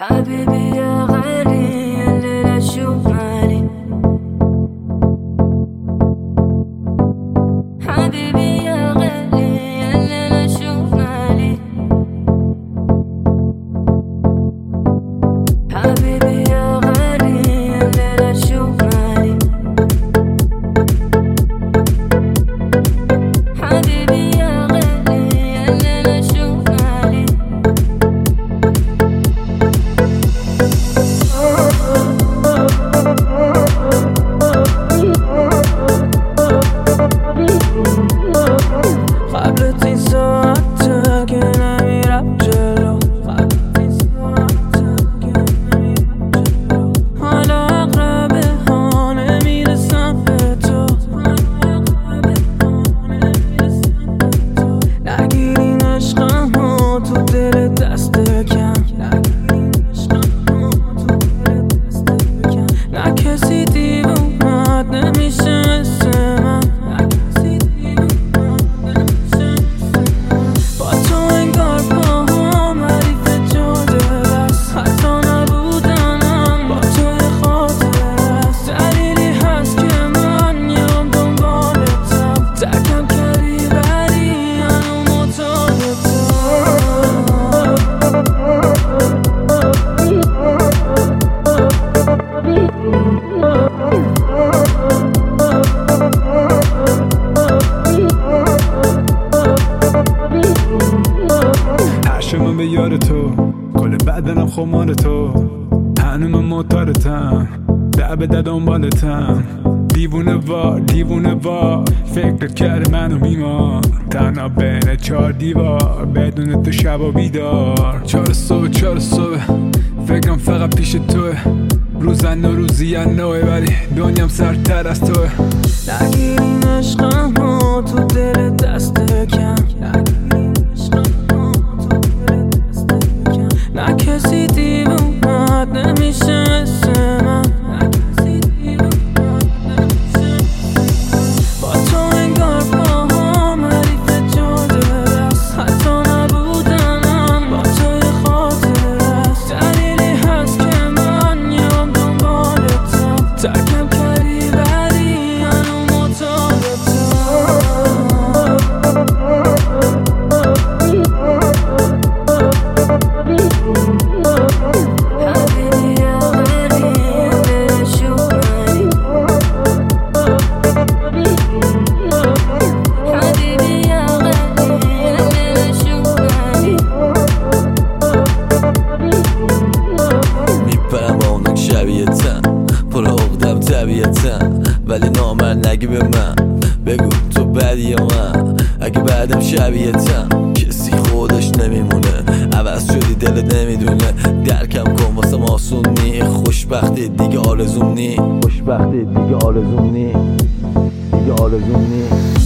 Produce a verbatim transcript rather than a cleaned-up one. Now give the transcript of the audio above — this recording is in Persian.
حبيبي يا غالي الليلة شوف مالي. حبيبي يا غالي الليلة شوف مالي. حبيبي يا غالي الليلة شوف مالي. حبيبي يا غالي الليلة شوف مالي. قبل تی ساعته که نمیرم جلو، حالا اقربه ها نمیرسم به تو. نگیرین عشقم ها تو دل دست کم، نه کسی دیوونت نمیشه مثل من. با تو انگار پاهام حریف جاده بس، حتی نبودنم با تو خاطره است. دلیلی هست که من میام دنبالتم، ترکم کردی ولی هنوز معتادتم. من به یار تو، کل بدنم خمار تو، هنوز من معتادتم، ده به ده دنبالتم. دیوونه وار دیوونه وار فکرت کرده منو بیمار، تنها بین چهار دیوار بدون تو شب و بیدار. چهار صبح چهار صبح فکرم فقط پیش توه، روزن و روزی نوه ولی دنیام سرتر از توه. نگیرین عشقم ها تو دل دست کم، نه کسی دیوونت نمیشه مثل من. با تو انگار پاهام حریف جاده بس، حتی نبودنم با تو خاطره است. دلیلی هست که من میام دنبالتم، ترکم کردی ولی هنوز معتادتم. پر عقدم طبیعتم ولی نامرد نگی به من، بگو تو بدی من اگه بعدم شبیهتم. کسی خودش نمیمونه، عوض شدی دلت نمیدونه. درکم کن واسم آسون نی، خوشبختی دیگه آرزوم نی، خوشبختی دیگه آرزوم نی، دیگه آرزوم نی.